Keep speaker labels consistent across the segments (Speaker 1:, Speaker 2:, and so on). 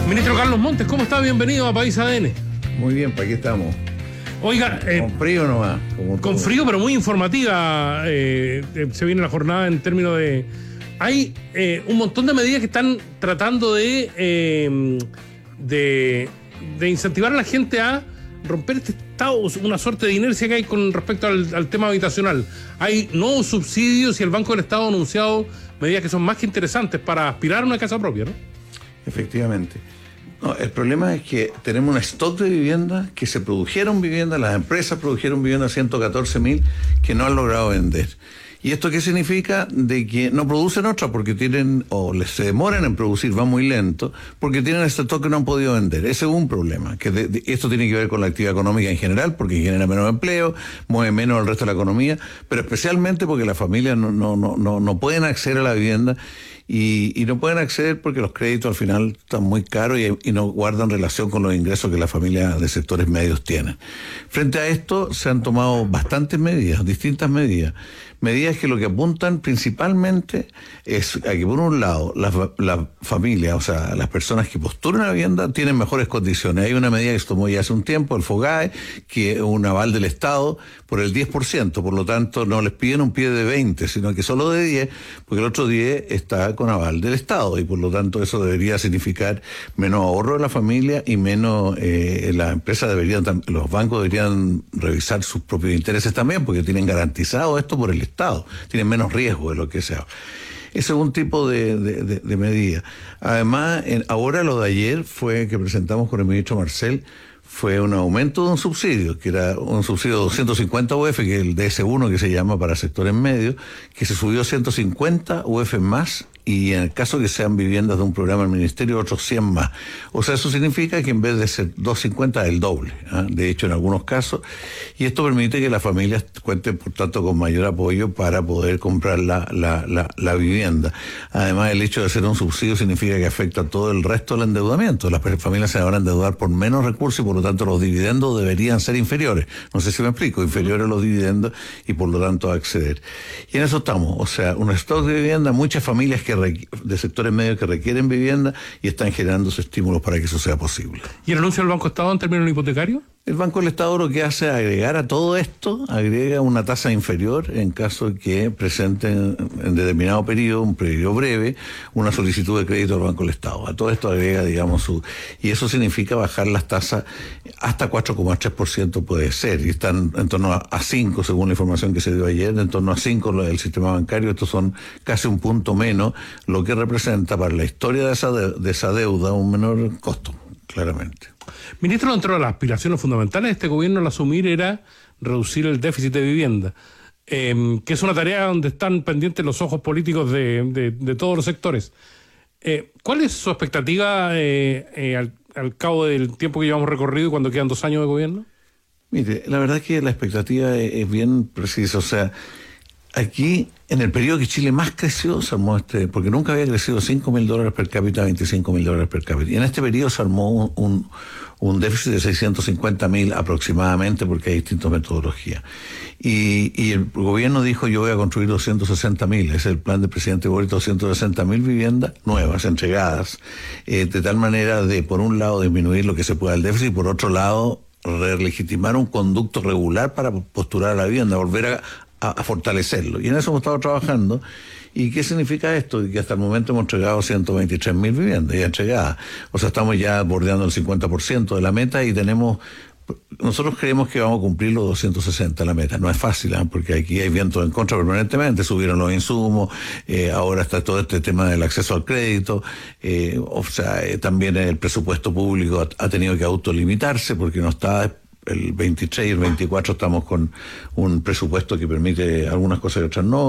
Speaker 1: Ministro Carlos Montes, ¿cómo está? Bienvenido a País ADN.
Speaker 2: Muy bien, ¿para qué estamos?
Speaker 1: Oiga,
Speaker 2: con frío nomás.
Speaker 1: Con frío, pero muy informativa se viene la jornada en términos de... Hay un montón de medidas que están tratando de incentivar a la gente a romper este estado, una suerte de inercia que hay con respecto al tema habitacional. Hay nuevos subsidios y el Banco del Estado ha anunciado medidas que son más que interesantes para aspirar a una casa propia, ¿no?
Speaker 2: Efectivamente. No, el problema es que tenemos un stock de viviendas que se produjeron viviendas, las empresas produjeron viviendas 114.000 que no han logrado vender. ¿Y esto qué significa? De que no producen otra porque tienen, o se demoran en producir, va muy lento, porque tienen este stock que no han podido vender. Ese es un problema, que esto tiene que ver con la actividad económica en general, porque genera menos empleo, mueve menos el resto de la economía, pero especialmente porque las familias no pueden acceder a la vivienda. Y no pueden acceder porque los créditos al final están muy caros y no guardan relación con los ingresos que las familias de sectores medios tienen. Frente a esto se han tomado bastantes medidas, distintas medidas que lo que apuntan principalmente es a que por un lado la familia, o sea, las personas que postulan a la vivienda tienen mejores condiciones. Hay una medida que se tomó ya hace un tiempo, el FOGAE, que es un aval del Estado por el 10%, por lo tanto no les piden un pie de 20, sino que solo de 10, porque el otro 10 está con aval del Estado y por lo tanto eso debería significar menos ahorro de la familia y menos, las empresas los bancos deberían revisar sus propios intereses también, porque tienen garantizado esto por el Estado, tienen menos riesgo de lo que sea. Ese es un tipo de medida. Además, ahora lo de ayer fue que presentamos con el ministro Marcel, fue un aumento de un subsidio, que era un subsidio de 250 UF, que es el DS1 que se llama para sectores medios, que se subió 150 UF más, y en el caso que sean viviendas de un programa del ministerio, otros 100 más. O sea, eso significa que en vez de ser 250 es el doble, ¿eh? De hecho, en algunos casos. Y esto permite que las familias cuenten, por tanto, con mayor apoyo para poder comprar la vivienda. Además, el hecho de ser un subsidio significa que afecta a todo el resto del endeudamiento. Las familias se van a endeudar por menos recursos y, por lo tanto, los dividendos deberían ser inferiores. No sé si me explico, inferiores a los dividendos y, por lo tanto, acceder. Y en eso estamos. O sea, un stock de vivienda, muchas familias de sectores medios que requieren vivienda y están generándose estímulos para que eso sea posible.
Speaker 1: ¿Y el anuncio del Banco Estado en términos hipotecarios?
Speaker 2: El Banco del Estado lo que hace es agregar a todo esto, agrega una tasa inferior en caso de que presenten en determinado periodo, un periodo breve, una solicitud de crédito al Banco del Estado. A todo esto agrega, digamos, y eso significa bajar las tasas hasta 4,3% puede ser, y están en torno a 5, según la información que se dio ayer, en torno a 5 del sistema bancario. Estos son casi un punto menos, lo que representa para la historia de esa deuda un menor costo, claramente.
Speaker 1: Ministro, dentro de las aspiraciones fundamentales de este gobierno al asumir era reducir el déficit de vivienda, que es una tarea donde están pendientes los ojos políticos de todos los sectores. ¿Cuál es su expectativa al cabo del tiempo que llevamos recorrido y cuando quedan 2 años de gobierno?
Speaker 2: Mire, la verdad es que la expectativa es bien precisa. O sea, aquí, en el periodo que Chile más creció, se armó porque nunca había crecido $5.000 per cápita a $25.000 per cápita. Y en este periodo se armó un déficit de 650.000 aproximadamente, porque hay distintas metodologías. Y el gobierno dijo, yo voy a construir 260.000, es el plan del presidente Boric, 260.000 viviendas nuevas, entregadas, de tal manera de, por un lado, disminuir lo que se pueda el déficit, y por otro lado, relegitimar un conducto regular para postular a la vivienda, volver a fortalecerlo. Y en eso hemos estado trabajando. ¿Y qué significa esto? Que hasta el momento hemos entregado 123.000 viviendas ya entregadas. O sea, estamos ya bordeando el 50% de la meta y nosotros creemos que vamos a cumplir los 260 la meta. No es fácil, ¿eh? Porque aquí hay vientos en contra permanentemente, subieron los insumos, ahora está todo este tema del acceso al crédito, o sea, también el presupuesto público ha tenido que autolimitarse porque no está. El 23 y el 24 estamos con un presupuesto que permite algunas cosas y otras no.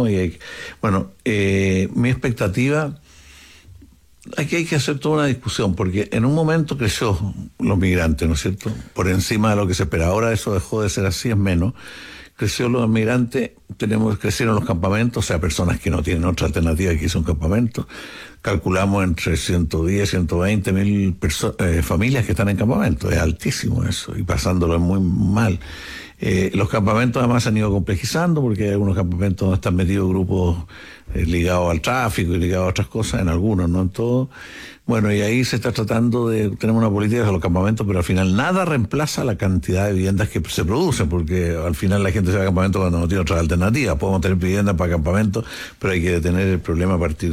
Speaker 2: Mi expectativa, aquí hay que hacer toda una discusión, porque en un momento creció los migrantes, ¿no es cierto? Por encima de lo que se espera. Ahora eso dejó de ser así, es menos. Creció los migrantes, crecieron los campamentos, o sea, personas que no tienen otra alternativa que irse a un campamento. calculamos entre 110, 120 mil familias que están en campamento. Es altísimo eso, y pasándolo muy mal. Los campamentos además se han ido complejizando, porque hay algunos campamentos donde están metidos grupos ligados al tráfico y ligados a otras cosas, en algunos, no en todos. Bueno, y ahí se está tratando de tener una política de los campamentos, pero al final nada reemplaza la cantidad de viviendas que se producen, porque al final la gente se va a campamento cuando no tiene otra alternativa. Podemos tener viviendas para campamentos, pero hay que detener el problema a partir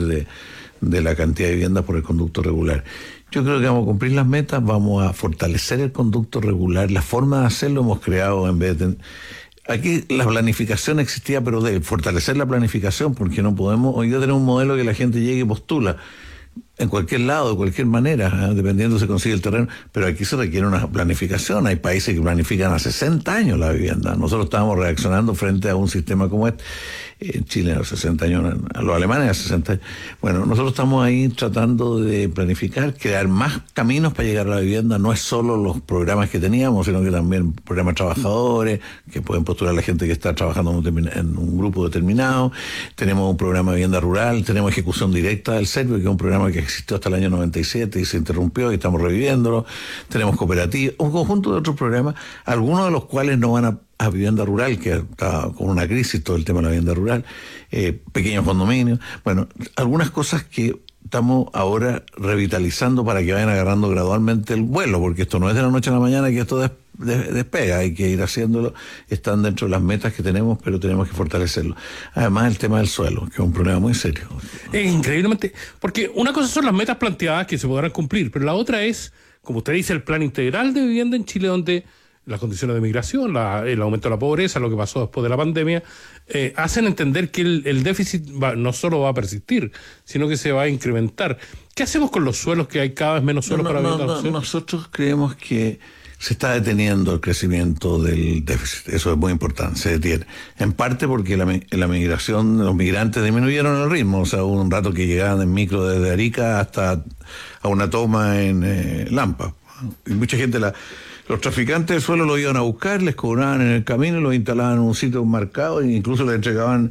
Speaker 2: de la cantidad de viviendas por el conducto regular. Yo creo que vamos a cumplir las metas, vamos a fortalecer el conducto regular. La forma de hacerlo hemos creado, en vez de... Aquí la planificación existía, pero de fortalecer la planificación, porque no podemos hoy día tener un modelo que la gente llegue y postula en cualquier lado, de cualquier manera, dependiendo si consigue el terreno, pero aquí se requiere una planificación. Hay países que planifican a 60 años la vivienda. Nosotros estábamos reaccionando frente a un sistema como este. En Chile a los 60 años, a los alemanes a 60 años. Bueno, nosotros estamos ahí tratando de planificar, crear más caminos para llegar a la vivienda. No es solo los programas que teníamos, sino que también programas de trabajadores, que pueden postular la gente que está trabajando en un grupo determinado. Tenemos un programa de vivienda rural, tenemos ejecución directa del Servio, que es un programa que existió hasta el año 97 y se interrumpió y estamos reviviéndolo. Tenemos cooperativas, un conjunto de otros programas, algunos de los cuales no van a vivienda rural, que está con una crisis todo el tema de la vivienda rural, pequeños condominios, bueno, algunas cosas que estamos ahora revitalizando para que vayan agarrando gradualmente el vuelo, porque esto no es de la noche a la mañana que esto despega, hay que ir haciéndolo, están dentro de las metas que tenemos, pero tenemos que fortalecerlo. Además, el tema del suelo, que es un problema muy serio.
Speaker 1: Es increíblemente, porque una cosa son las metas planteadas que se podrán cumplir, pero la otra es, como usted dice, el plan integral de vivienda en Chile, donde las condiciones de migración, el aumento de la pobreza, lo que pasó después de la pandemia, hacen entender que el déficit no solo va a persistir, sino que se va a incrementar. ¿Qué hacemos con los suelos, que hay cada vez menos suelos para vivienda?
Speaker 2: Nosotros creemos que se está deteniendo el crecimiento del déficit. Eso es muy importante, se detiene. En parte porque la migración, los migrantes disminuyeron el ritmo. O sea, hubo un rato que llegaban en micro desde Arica hasta a una toma en Lampa. Y mucha gente los traficantes del suelo lo iban a buscar, les cobraban en el camino, los instalaban en un sitio marcado e incluso les entregaban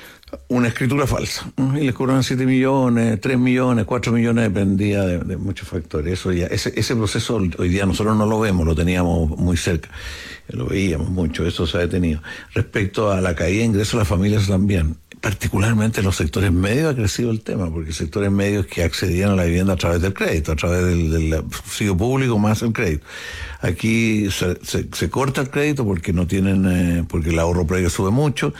Speaker 2: una escritura falsa. Y les cobraban 7 millones, 3 millones, 4 millones, dependía de muchos factores. Eso ya, ese proceso hoy día nosotros no lo vemos, lo teníamos muy cerca, lo veíamos mucho, eso se ha detenido. Respecto a la caída de ingresos de las familias también, particularmente en los sectores medios ha crecido el tema, porque sectores medios que accedían a la vivienda a través del crédito, a través del subsidio público más el crédito. Aquí se corta el crédito porque no tienen, porque el ahorro previo sube mucho,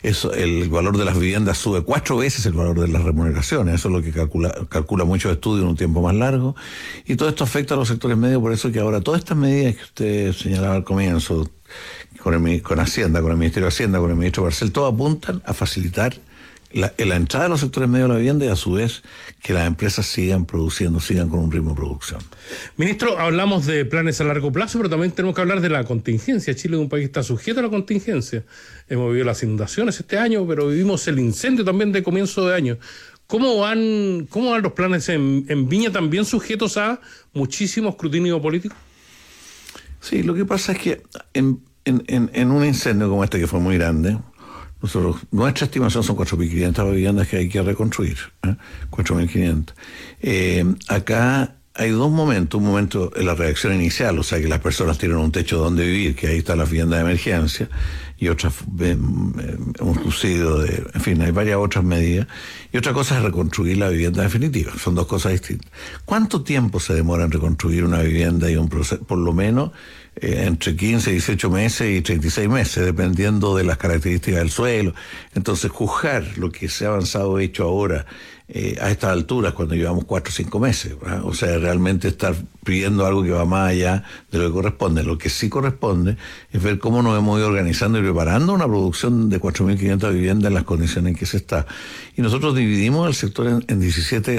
Speaker 2: el valor de las viviendas sube 4 veces el valor de las remuneraciones, eso es lo que calcula muchos estudios en un tiempo más largo, y todo esto afecta a los sectores medios, por eso que ahora todas estas medidas que usted señalaba al comienzo, con Hacienda, con el Ministerio de Hacienda, con el ministro Barcel, todos apuntan a facilitar la entrada de los sectores medios de la vivienda y a su vez que las empresas sigan produciendo, sigan con un ritmo de producción.
Speaker 1: Ministro, hablamos de planes a largo plazo, pero también tenemos que hablar de la contingencia. Chile es un país que está sujeto a la contingencia. Hemos vivido las inundaciones este año, pero vivimos el incendio también de comienzo de año. ¿Cómo van los planes en Viña, también sujetos a muchísimo escrutinio político?
Speaker 2: Sí, lo que pasa es que en un incendio como este, que fue muy grande, nuestra estimación son 4.500 viviendas que hay que reconstruir, 4.500. Acá hay dos momentos. Un momento en la reacción inicial, o sea, que las personas tienen un techo donde vivir, que ahí está la vivienda de emergencia, y otras, un subsidio en fin, hay varias otras medidas. Y otra cosa es reconstruir la vivienda definitiva. Son dos cosas distintas. ¿Cuánto tiempo se demora en reconstruir una vivienda y un proceso? Por lo menos entre 15, 18 meses y 36 meses, dependiendo de las características del suelo. Entonces, juzgar lo que se ha avanzado hecho ahora a estas alturas, cuando llevamos 4 o 5 meses, ¿verdad? O sea, realmente estar pidiendo algo que va más allá de lo que corresponde. Lo que sí corresponde es ver cómo nos hemos ido organizando y preparando una producción de 4.500 viviendas en las condiciones en que se está. Y nosotros dividimos el sector en 17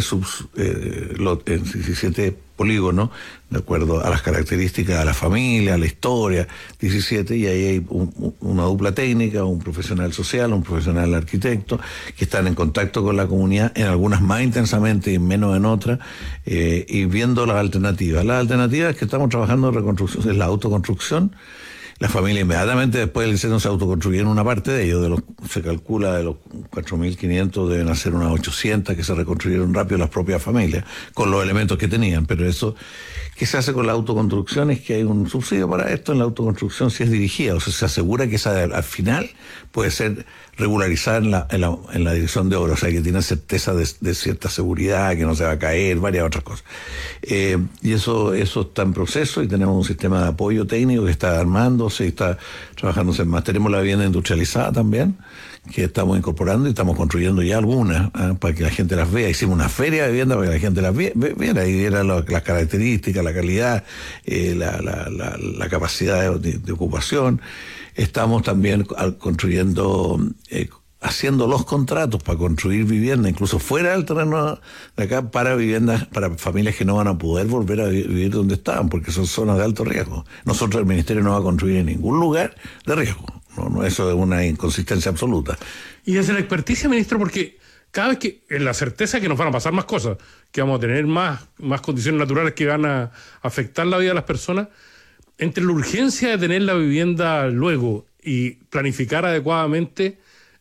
Speaker 2: 17 polígonos, de acuerdo a las características, a la familia, a la historia, 17, y ahí hay una dupla técnica, un profesional social, un profesional arquitecto, que están en contacto con la comunidad, en algunas más intensamente y menos en otras, y viendo las alternativas. Las alternativas que estamos trabajando en reconstrucción es la autoconstrucción. La familia inmediatamente después del incendio se autoconstruyeron una parte de ellos, se calcula de los 4.500 deben hacer unas 800 que se reconstruyeron rápido las propias familias, con los elementos que tenían, pero eso, ¿qué se hace con la autoconstrucción? Es que hay un subsidio para esto en la autoconstrucción si es dirigida, o sea, se asegura que esa al final puede ser regularizada en la dirección de obra, o sea, que tiene certeza de cierta seguridad, que no se va a caer, varias otras cosas. Y eso está en proceso y tenemos un sistema de apoyo técnico que está armándose y está trabajándose más. Tenemos la vivienda industrializada también, que estamos incorporando y estamos construyendo ya algunas para que la gente las vea. Hicimos una feria de vivienda para que la gente las viera y viera las características, la calidad, la capacidad de ocupación. Estamos también construyendo, haciendo los contratos para construir vivienda, incluso fuera del terreno de acá, para viviendas, para familias que no van a poder volver a vivir donde estaban, porque son zonas de alto riesgo. Nosotros, el Ministerio, no va a construir en ningún lugar de riesgo. No, eso es una inconsistencia absoluta.
Speaker 1: Y desde la experticia, ministro, porque cada vez que, en la certeza que nos van a pasar más cosas, que vamos a tener más condiciones naturales que van a afectar la vida de las personas, entre la urgencia de tener la vivienda luego y planificar adecuadamente,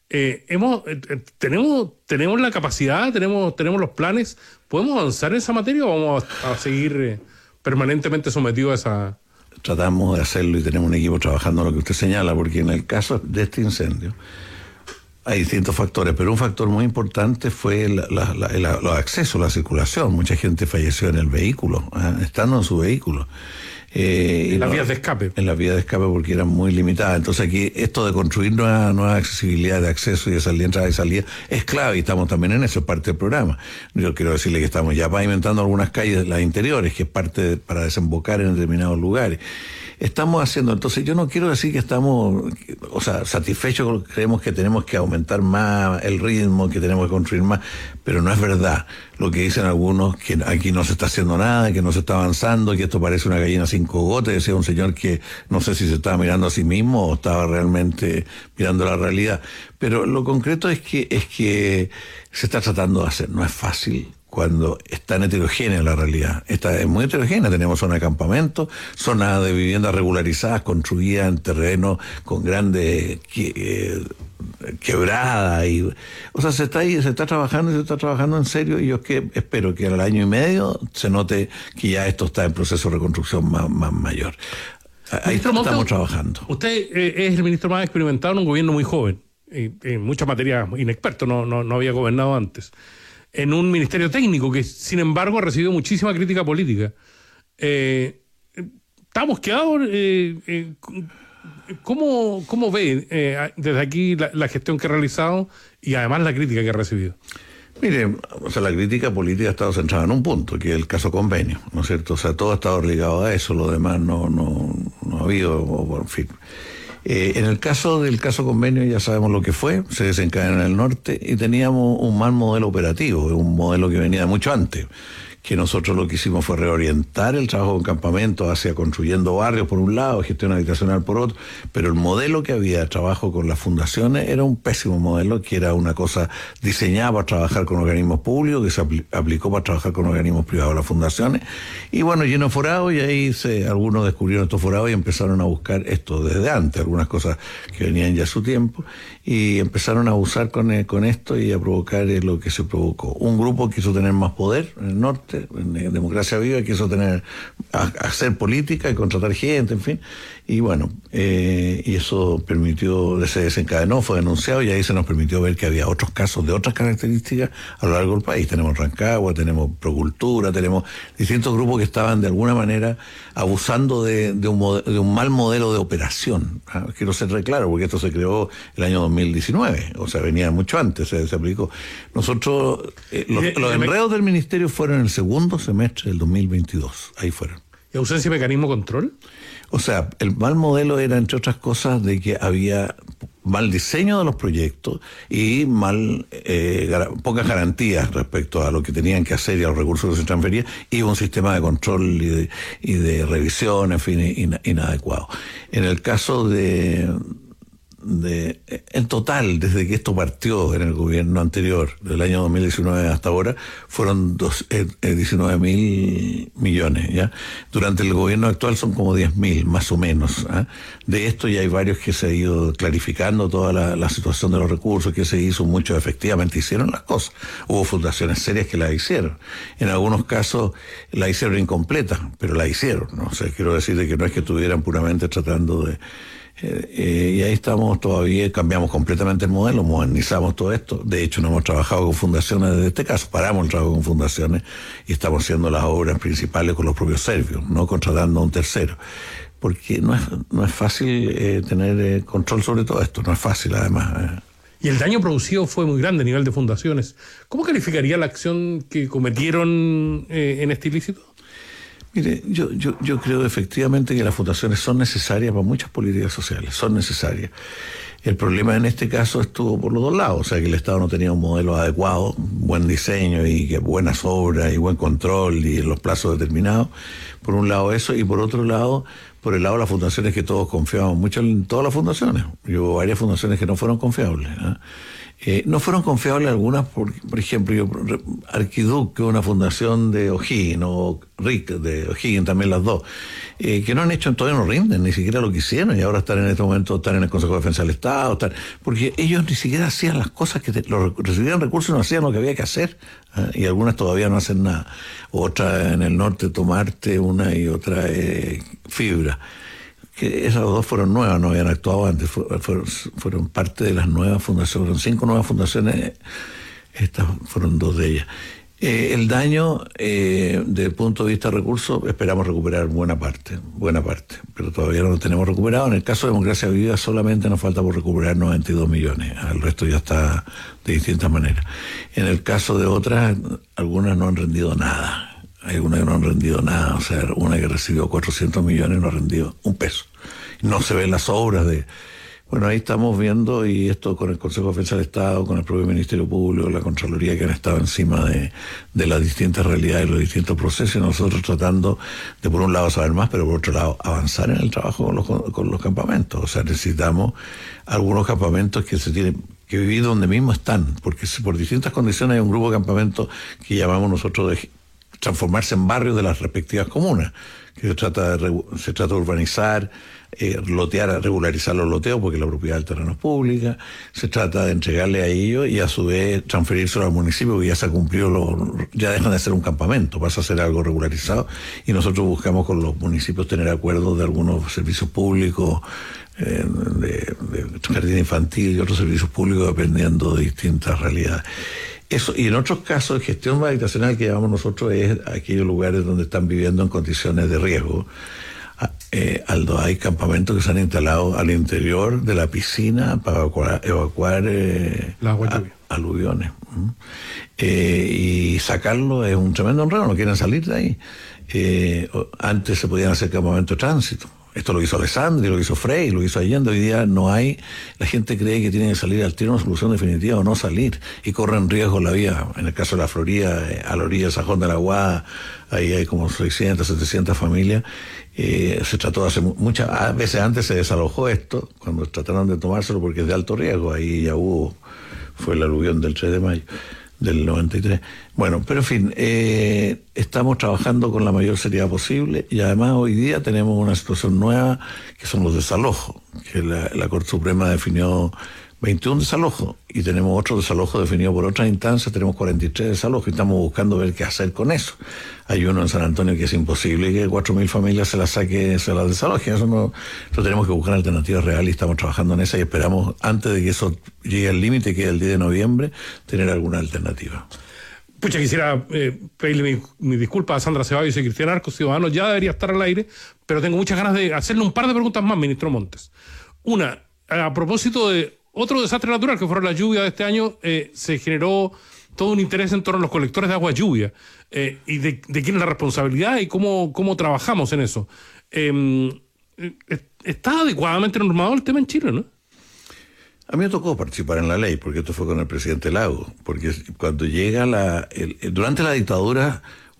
Speaker 1: tenemos la capacidad, tenemos los planes, ¿podemos avanzar en esa materia o vamos a seguir permanentemente sometidos a esa?
Speaker 2: Tratamos de hacerlo y tenemos un equipo trabajando en lo que usted señala, porque en el caso de este incendio hay distintos factores, pero un factor muy importante fue los accesos, la circulación. Mucha gente falleció en el vehículo, estando en su vehículo.
Speaker 1: En las vías de escape.
Speaker 2: En las vías de escape, porque eran muy limitadas. Entonces aquí esto de construir nueva accesibilidad de acceso y de salir, entrada y salida es clave, y estamos también en eso, es parte del programa. Yo quiero decirle que estamos ya pavimentando algunas calles, las interiores, que es parte para desembocar en determinados lugares. Estamos haciendo, entonces yo no quiero decir que estamos, satisfechos, creemos que tenemos que aumentar más el ritmo, que tenemos que construir más, pero no es verdad lo que dicen algunos, que aquí no se está haciendo nada, que no se está avanzando, que esto parece una gallina sin cogote. Decía un señor que no sé si se estaba mirando a sí mismo o estaba realmente mirando la realidad. Pero lo concreto es que se está tratando de hacer, no es fácil cuando es tan heterogénea la realidad. Esta es muy heterogénea, tenemos zona de campamento, zona de viviendas regularizadas, construidas en terreno con grandes quebradas, se está trabajando y se está trabajando en serio, y yo espero que al año y medio se note que ya esto está en proceso de reconstrucción más mayor. Ahí estamos trabajando.
Speaker 1: Usted es el ministro más experimentado en un gobierno muy joven, en muchas materias inexperto, no había gobernado antes, en un ministerio técnico que, sin embargo, ha recibido muchísima crítica política. ¿Estamos quedados? ¿Cómo ve desde aquí la gestión que ha realizado y además la crítica que ha recibido?
Speaker 2: Mire, la crítica política ha estado centrada en un punto, que es el caso convenio, ¿no es cierto? Todo ha estado ligado a eso, lo demás no ha habido, en fin. En el caso del caso convenio ya sabemos lo que fue, se desencadenó en el norte y teníamos un mal modelo operativo, un modelo que venía de mucho antes, que nosotros lo que hicimos fue reorientar el trabajo en campamento hacia construyendo barrios por un lado, gestión habitacional por otro, pero el modelo que había de trabajo con las fundaciones era un pésimo modelo, que era una cosa diseñada para trabajar con organismos públicos, que se aplicó para trabajar con organismos privados, las fundaciones, y bueno, lleno de forados, y ahí algunos descubrieron estos forados y empezaron a buscar esto desde antes, algunas cosas que venían ya a su tiempo, y empezaron a abusar con esto y a provocar lo que se provocó. Un grupo quiso tener más poder en el norte, en Democracia Viva, quiso hacer política y contratar gente, en fin, y bueno, y eso se desencadenó, fue denunciado, y ahí se nos permitió ver que había otros casos de otras características a lo largo del país. Tenemos Rancagua, tenemos Procultura, tenemos distintos grupos que estaban de alguna manera abusando de un mal modelo de operación. Quiero ser re claro, porque esto se creó el año 2019, o sea, venía mucho antes, se aplicó. Nosotros, los enredos del ministerio fueron en el segundo semestre del 2022, ahí fueron.
Speaker 1: ¿Y ausencia de mecanismo de control?
Speaker 2: O sea, el mal modelo era, entre otras cosas, de que había mal diseño de los proyectos y pocas garantías respecto a lo que tenían que hacer y a los recursos que se transferían, y un sistema de control y de revisión, en fin, inadecuado. En el caso de en total, desde que esto partió en el gobierno anterior, del año 2019 hasta ahora, fueron 19.000 millones, ¿ya? Durante el gobierno actual son como 10.000, más o menos, ¿eh? De esto ya hay varios que se ha ido clarificando toda la situación de los recursos, que se hizo, muchos efectivamente hicieron las cosas. Hubo fundaciones serias que la hicieron. En algunos casos la hicieron incompleta, pero la hicieron, ¿no? O sea, quiero decir que no es que estuvieran puramente tratando de... y ahí estamos todavía, cambiamos completamente el modelo, modernizamos todo esto. De hecho, no hemos trabajado con fundaciones desde este caso, paramos el trabajo con fundaciones y estamos haciendo las obras principales con los propios serbios, no contratando a un tercero. Porque no es fácil tener control sobre todo esto, no es fácil además.
Speaker 1: Y el daño producido fue muy grande a nivel de fundaciones. ¿Cómo calificaría la acción que cometieron en este ilícito?
Speaker 2: Mire, yo creo efectivamente que las fundaciones son necesarias para muchas políticas sociales, son necesarias. El problema en este caso estuvo por los dos lados, o sea que el Estado no tenía un modelo adecuado, buen diseño y que buenas obras y buen control y en los plazos determinados. Por un lado eso, y por otro lado, por el lado de las fundaciones, que todos confiaban mucho en todas las fundaciones. Hubo varias fundaciones que no fueron confiables, ¿eh? No fueron confiables algunas, por ejemplo, Arquiduc, que es una fundación de O'Higgins, o RIC de O'Higgins, también las dos, que no han hecho, todavía no rinden, ni siquiera lo que hicieron, y ahora están en este momento, están en el Consejo de Defensa del Estado, porque ellos ni siquiera hacían las cosas recibían recursos y no hacían lo que había que hacer, y algunas todavía no hacen nada. Otra en el norte, Tomarte, una y otra Fibra. Que esas dos fueron nuevas, no habían actuado antes, fueron parte de las nuevas fundaciones, fueron 5 nuevas fundaciones, estas fueron 2 de ellas. El daño, desde el punto de vista de recursos, esperamos recuperar buena parte, pero todavía no lo tenemos recuperado. En el caso de Democracia Viva solamente nos falta por recuperar 92 millones, el resto ya está de distintas maneras. En el caso de otras, algunas no han rendido nada. Hay una que no han rendido nada, o sea, una que recibió 400 millones no ha rendido un peso. No se ven las obras de... Bueno, ahí estamos viendo, y esto con el Consejo de Defensa del Estado, con el propio Ministerio Público, la Contraloría, que han estado encima de las distintas realidades, los distintos procesos, y nosotros tratando de, por un lado, saber más, pero por otro lado, avanzar en el trabajo con los campamentos. O sea, necesitamos algunos campamentos que se tienen que vivir donde mismo están, porque por distintas condiciones hay un grupo de campamentos que llamamos nosotros de transformarse en barrios de las respectivas comunas, que se trata de urbanizar, lotear, regularizar los loteos, porque la propiedad del terreno es pública, se trata de entregarle a ellos y a su vez transferírselo al municipio, que ya se ha cumplido, ya dejan de ser un campamento, pasa a ser algo regularizado, y nosotros buscamos con los municipios tener acuerdos de algunos servicios públicos, de jardín infantil y otros servicios públicos, dependiendo de distintas realidades. Eso, y en otros casos, gestión habitacional, que llamamos nosotros, es aquellos lugares donde están viviendo en condiciones de riesgo. Hay campamentos que se han instalado al interior de la piscina para evacuar aluviones. Y sacarlo es un tremendo enredo, no quieren salir de ahí. Antes se podían hacer campamentos de tránsito. Esto lo hizo Alessandri, lo hizo Frey, lo hizo Allende. Hoy día no hay, la gente cree que tiene que salir al tiro una solución definitiva o no salir, y corren riesgo la vía. En el caso de la Florida, a la orilla de Sajón de la Guada, ahí hay como 600, 700 familias. Se trató de hacer muchas veces, antes se desalojó esto, cuando trataron de tomárselo, porque es de alto riesgo. Ahí ya fue el aluvión del 3 de mayo del 93. Bueno, pero en fin, estamos trabajando con la mayor seriedad posible, y además hoy día tenemos una situación nueva, que son los desalojos, que la Corte Suprema definió 21 desalojos, y tenemos otro desalojo definido por otras instancias, tenemos 43 desalojos, y estamos buscando ver qué hacer con eso. Hay uno en San Antonio que es imposible que 4.000 familias se las desalojen. Eso tenemos que buscar alternativas reales, y estamos trabajando en esa, y esperamos, antes de que eso llegue al límite, que es el 10 de noviembre, tener alguna alternativa.
Speaker 1: Pucha, quisiera pedirle mi disculpa a Sandra Ceballos y Cristian Arcos, Ciudadanos ya debería estar al aire, pero tengo muchas ganas de hacerle un par de preguntas más, ministro Montes. Una, a propósito de otro desastre natural, que fueron las lluvias de este año, se generó todo un interés en torno a los colectores de agua lluvia, y de quién es la responsabilidad y cómo trabajamos en eso. ¿Está adecuadamente normado el tema en Chile, no?
Speaker 2: A mí me tocó participar en la ley, porque esto fue con el presidente Lagos, porque cuando llega durante la dictadura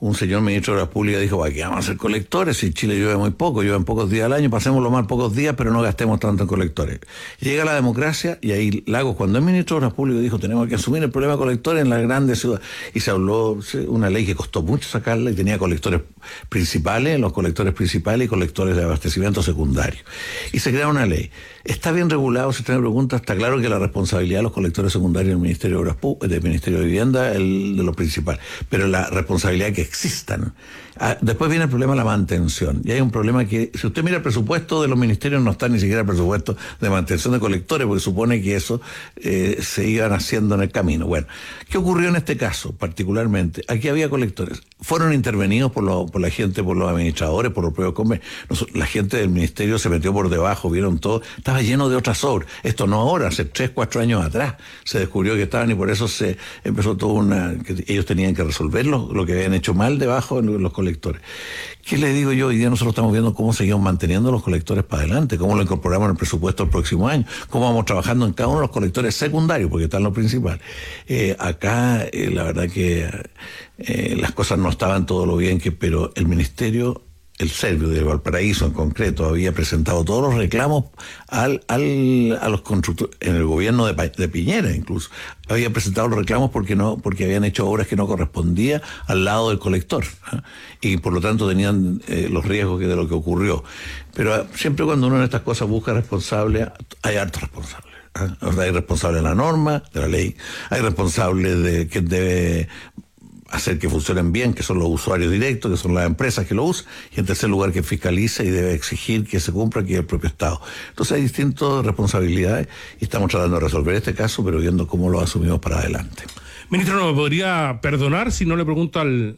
Speaker 2: un señor ministro de Obras Públicas dijo, aquí vamos a hacer colectores, si Chile llueve muy poco, llueven pocos días al año, pasémoslo mal pocos días, pero no gastemos tanto en colectores. Llega la democracia y ahí Lagos, cuando es ministro de Obras Públicas, dijo, tenemos que asumir el problema de colectores en las grandes ciudades. Y se habló una ley que costó mucho sacarla y tenía colectores principales, los colectores principales y colectores de abastecimiento secundario. Y se crea una ley. ¿Está bien regulado? Si usted me pregunta, está claro que la responsabilidad de los colectores secundarios del Ministerio de Obras Públicas, del Ministerio de Vivienda, el de lo principal. Pero la responsabilidad que existan. Después viene el problema de la mantención. Y hay un problema que, si usted mira el presupuesto de los ministerios, no está ni siquiera el presupuesto de mantención de colectores, porque supone que eso se iban haciendo en el camino. Bueno, ¿qué ocurrió en este caso particularmente? Aquí había colectores. Fueron intervenidos por la gente, por los administradores, por los propios convenios. La gente del ministerio se metió por debajo, vieron todo. Estaba lleno de otras obras. Esto no ahora, hace 3, 4 años atrás se descubrió que estaban, y por eso se empezó toda que ellos tenían que resolver lo que habían hecho mal debajo en los colectores. ¿Qué le digo yo? Hoy día nosotros estamos viendo cómo seguimos manteniendo los colectores para adelante, cómo lo incorporamos en el presupuesto del próximo año, cómo vamos trabajando en cada uno de los colectores secundarios, porque están los principales. Acá, la verdad que las cosas no estaban todo lo bien, pero el ministerio, el Servio de Valparaíso en concreto, había presentado todos los reclamos a los constructores, en el gobierno de Piñera incluso, había presentado los reclamos porque habían hecho obras que no correspondían al lado del colector, y por lo tanto tenían los riesgos de lo que ocurrió. Pero siempre cuando uno en estas cosas busca responsables, hay hartos responsables. Hay responsables de la norma, de la ley, hay responsables de quien debe hacer que funcionen bien, que son los usuarios directos, que son las empresas que lo usan, y en tercer lugar que fiscaliza y debe exigir que se cumpla, que es el propio Estado. Entonces hay distintas responsabilidades y estamos tratando de resolver este caso, pero viendo cómo lo asumimos para adelante.
Speaker 1: Ministro, ¿no me podría perdonar si no le pregunto al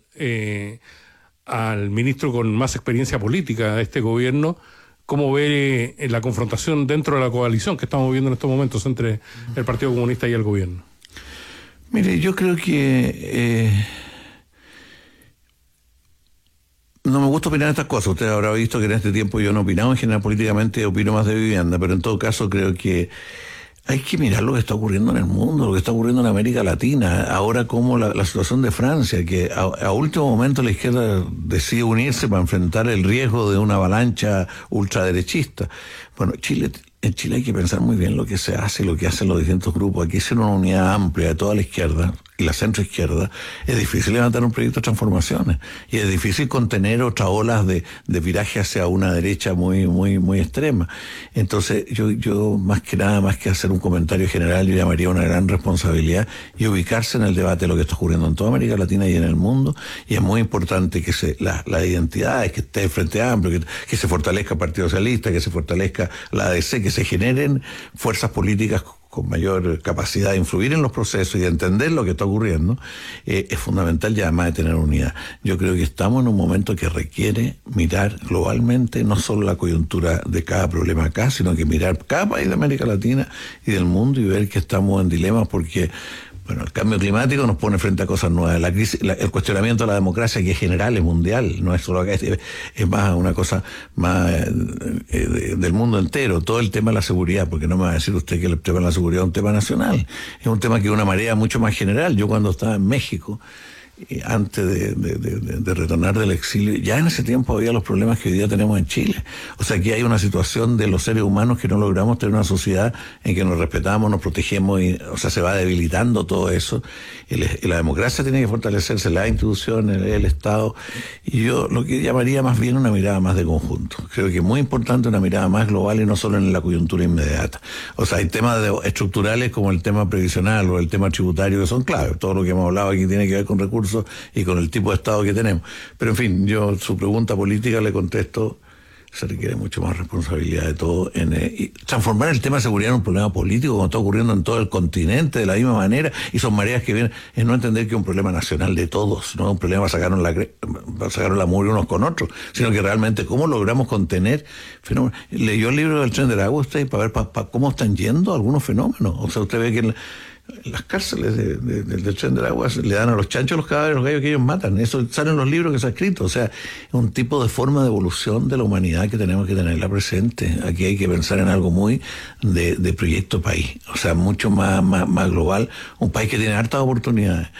Speaker 1: ministro con más experiencia política de este gobierno cómo ve la confrontación dentro de la coalición que estamos viendo en estos momentos entre el Partido Comunista y el gobierno?
Speaker 2: Mire, yo creo que no me gusta opinar estas cosas. Usted habrá visto que en este tiempo yo no opinaba en general políticamente, opino más de vivienda, pero en todo caso creo que hay que mirar lo que está ocurriendo en el mundo, lo que está ocurriendo en América Latina, ahora como la situación de Francia, que a último momento la izquierda decide unirse para enfrentar el riesgo de una avalancha ultraderechista. Bueno, en Chile hay que pensar muy bien lo que se hace, lo que hacen los distintos grupos. Aquí ser una unidad amplia de toda la izquierda y la centroizquierda, es difícil levantar un proyecto de transformaciones y es difícil contener otras olas de viraje hacia una derecha muy, muy, muy extrema. Entonces yo más que nada, más que hacer un comentario general, yo llamaría una gran responsabilidad y ubicarse en el debate de lo que está ocurriendo en toda América Latina y en el mundo, y es muy importante que las identidades, que esté el Frente Amplio, que se fortalezca el Partido Socialista, que se fortalezca la ADC, que se generen fuerzas políticas con mayor capacidad de influir en los procesos y de entender lo que está ocurriendo, es fundamental, y además de tener unidad. Yo creo que estamos en un momento que requiere mirar globalmente no solo la coyuntura de cada problema acá, sino que mirar cada país de América Latina y del mundo y ver que estamos en dilemas porque bueno, el cambio climático nos pone frente a cosas nuevas. La crisis, el cuestionamiento de la democracia, que es general, es mundial, no es solo acá, es más una cosa más del mundo entero. Todo el tema de la seguridad, porque no me va a decir usted que el tema de la seguridad es un tema nacional, es un tema que es una marea mucho más general. Yo cuando estaba en México, antes de retornar del exilio, ya en ese tiempo había los problemas que hoy día tenemos en Chile. O sea, aquí hay una situación de los seres humanos que no logramos tener una sociedad en que nos respetamos, nos protegemos, o sea, se va debilitando todo eso. Y la democracia tiene que fortalecerse, las instituciones, el Estado, y yo lo que llamaría más bien una mirada más de conjunto. Creo que es muy importante una mirada más global y no solo en la coyuntura inmediata. O sea, hay temas estructurales como el tema previsional o el tema tributario que son claves. Todo lo que hemos hablado aquí tiene que ver con recursos y con el tipo de Estado que tenemos. Pero en fin, yo su pregunta política le contesto, se requiere mucho más responsabilidad de todo y transformar el tema de seguridad en un problema político como está ocurriendo en todo el continente de la misma manera, y son mareas que vienen, es no entender que es un problema nacional de todos, no es un problema para sacarnos la mugre unos con otros, sino que realmente cómo logramos contener fenómenos. Leyó el libro del Tren del Agua usted para ver cómo están yendo algunos fenómenos. O sea, usted ve que las cárceles del Tren del Agua le dan a los chanchos los cadáveres, los gallos que ellos matan. Eso sale en los libros que se ha escrito. O sea, es un tipo de forma de evolución de la humanidad que tenemos que tenerla presente. Aquí hay que pensar en algo muy de proyecto país. O sea, mucho más global. Un país que tiene hartas oportunidades.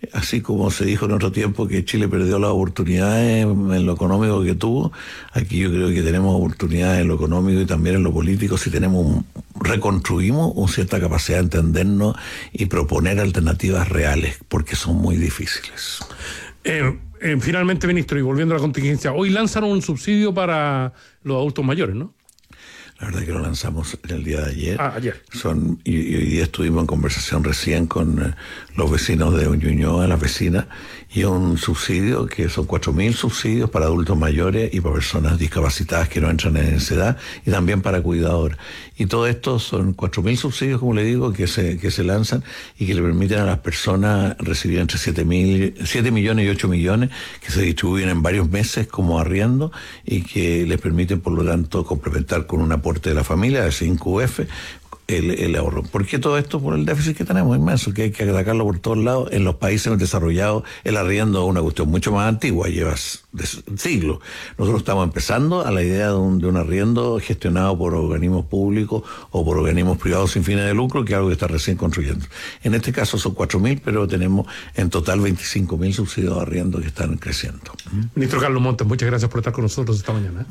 Speaker 2: así como se dijo en otro tiempo que Chile perdió las oportunidades en lo económico que tuvo, aquí yo creo que tenemos oportunidades en lo económico y también en lo político si reconstruimos una cierta capacidad de entendernos y proponer alternativas reales, porque son muy difíciles.
Speaker 1: Finalmente, ministro, y volviendo a la contingencia, hoy lanzaron un subsidio para los adultos mayores, ¿no?
Speaker 2: La verdad que lo lanzamos el día de ayer.
Speaker 1: Ayer.
Speaker 2: Y hoy día estuvimos en conversación recién con los vecinos de Ñuñoa, las vecinas, y un subsidio que son 4.000 subsidios para adultos mayores y para personas discapacitadas que no entran en esa edad, y también para cuidadores. Y todo esto son 4.000 subsidios, como le digo, que se lanzan y que le permiten a las personas recibir entre 7 millones y 8 millones, que se distribuyen en varios meses como arriendo y que les permiten, por lo tanto, complementar con un aporte de la familia, de 5 UF, el ahorro. ¿Por qué todo esto? Por el déficit que tenemos inmenso, que hay que atacarlo por todos lados. En los países desarrollados el arriendo es una cuestión mucho más antigua, lleva siglos. Nosotros estamos empezando a la idea de un arriendo gestionado por organismos públicos o por organismos privados sin fines de lucro, que es algo que está recién construyendo. En este caso son 4.000, pero tenemos en total 25.000 subsidios de arriendo que están creciendo.
Speaker 1: Ministro Carlos Montes, muchas gracias por estar con nosotros esta mañana.